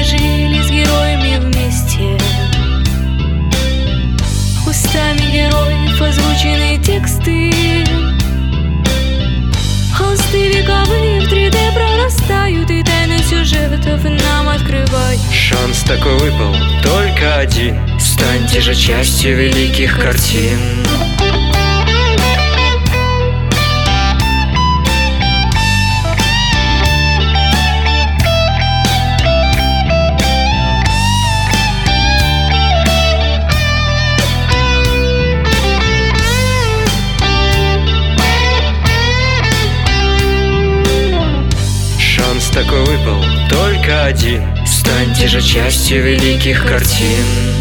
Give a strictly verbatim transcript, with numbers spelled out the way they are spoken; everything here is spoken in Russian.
пережили с героями вместе. Устами героев озвучены тексты. Холсты вековые в три дэ прорастают, и тайны сюжетов нам открывают. Шанс такой выпал, только один. Станьте же частью великих картин. Шанс такой выпал, только один. Станьте же частью великих картин.